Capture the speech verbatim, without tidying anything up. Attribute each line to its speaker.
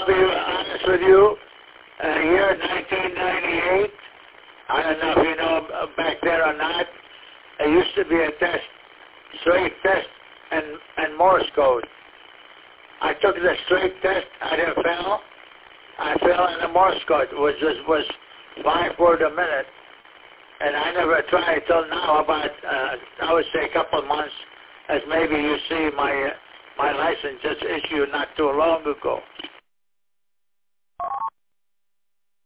Speaker 1: be honest with you. Uh, year nineteen ninety-eight, I don't know if you know back there or not, there used to be a test, straight test and, and Morse code. I took the straight test, I didn't fail. I fell in the Morse code, which was, was five words a minute. And I never tried till now, about, uh, I would say a couple of months, as maybe you see my uh, my license just issued not too long ago.